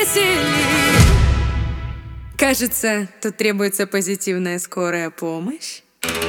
веселей. Кажется, тут требуется позитивная скорая помощь.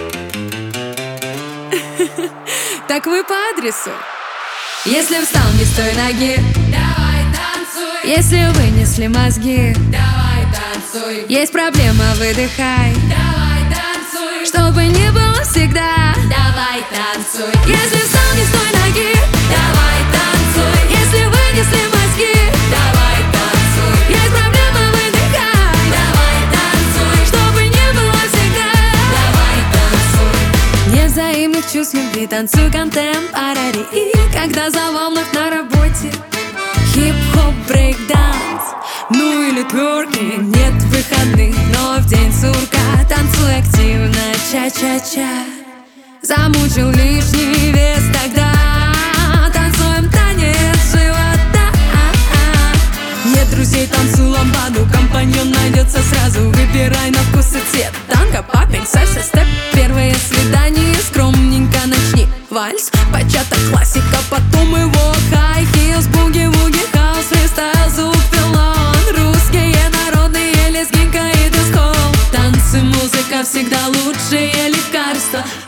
Так вы по адресу. Если встал не с той ноги, давай танцуй. Если вынесли мозги, давай танцуй. Есть проблема, выдыхай, давай танцуй. Чтобы не было всегда, давай танцуй. Если встал не с той ноги, давай танцуй. Если вынесли мозги, давай танцуй. Есть проблема, выдыхай, давай танцуй. Чтобы не было всегда, давай танцуй. Нет взаимных чувств любви, танцуй контемпорари. И когда завал вновь на работе, хип-хоп, брейк-данс, ну или тверкинг. Нет выходных, но в день сурка танцуй активно, ча-ча-ча. Замучил лишний вес, тогда танцуем танец живота. Нет друзей, танцуй ламбаду, компаньон найдется сразу. Выбирай на вкус и цвет. Танго, папинг, сальса, степ. Первое свидание, скромненько начни. Вальс, бачата, классика, потом его хай хилс, буги-вуги, хаус, фристайл, звук, пилон. Русские народные лезгинка и диско. Танцы, музыка всегда лучшее лекарство.